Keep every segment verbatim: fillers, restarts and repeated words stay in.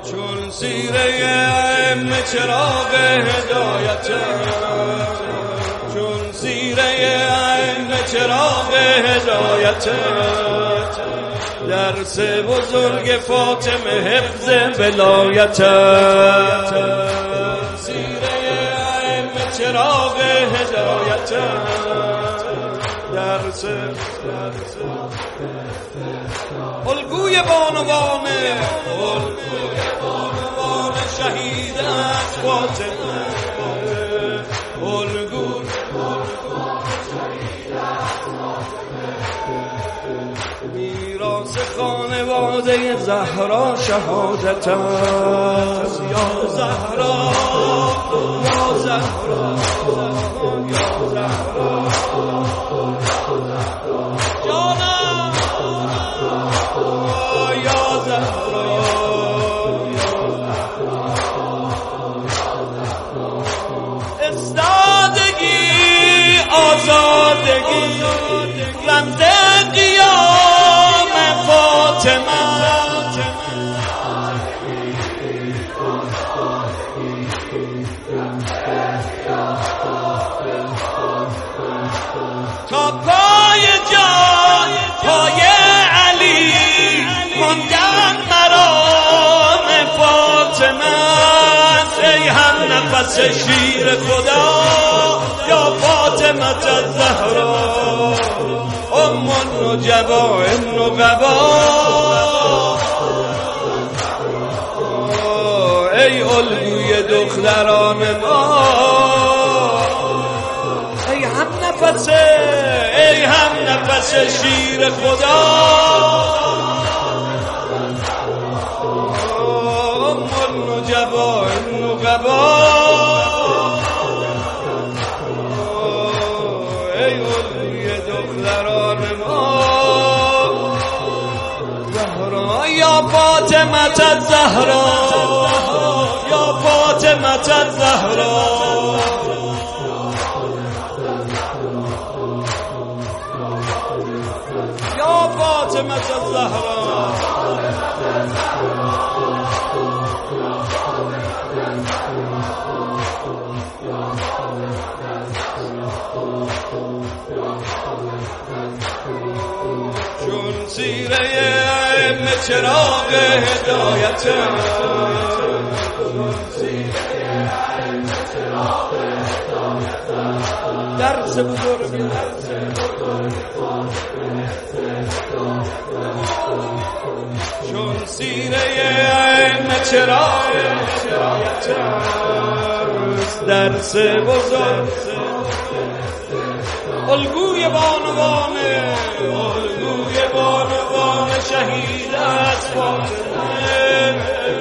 چون سیره ائمه چراغ هدایت، چون سیره ائمه چراغ هدایت، درس بزرگ فاطمه حفظ ولایت، سیره ائمه چراغ هدایت، درس الگوی بانوان، الگوی بانوان شهید از فاطمه، الگوی میراث خانواده زهرا شهادت است. یا زهرا یا زهرا یا زهرا جانم یا زهرا، استادگی آزادگی رمز قیام فاطمه، تا پای جان پای علی ماندن مرام فاطمه، ای هم نفس شیر خدا یا فاطمه الزهرا، ام النجبا النقبا، ای الگوی دختران ما، ای هم نفس ای هم نفس شیر خدا، ام النجبا النقبا، ای الگوی دختران ما، زهرا یا فاطمه الزهرا، یا فاطمه الزهرا، یا فاطمه الزهرا، چون سیره ائمه چراغ هدایت، درس بزرگ چون سیره ائمه چراغ هدایت، درس بزرگ الگوی بانوان، الگوی بانوان شهید از فاطمه،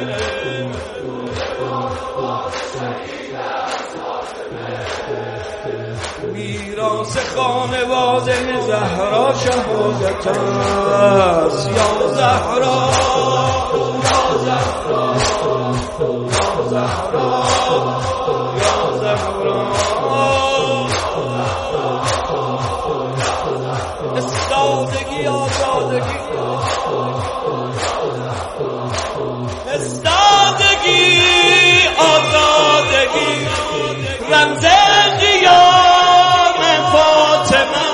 میراث خانواده زهرا شهادت است. یا زهرا یا زهرا یا زهرا یا زهرا، استادگی آزادگی، استادگی آزادگی رمز قیام فاطمه،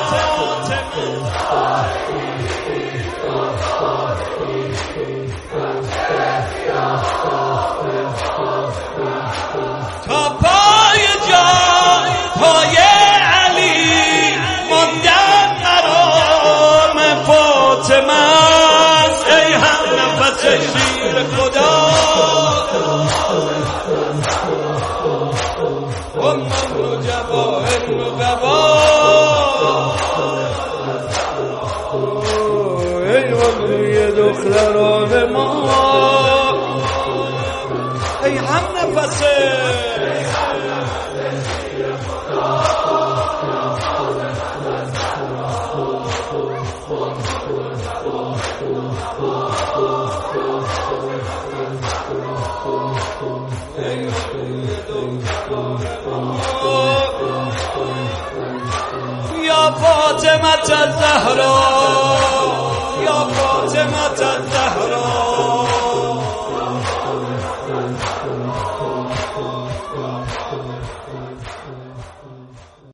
تا پای جان پای علی ماندن مرام فاطمه، ای هم نفس شیر خدا، ام النجبا النقبا، ای الگوی دختران ما، ای هم نفس یا فاطمه الزهرا، یا فاطمه الزهرا، Thank you.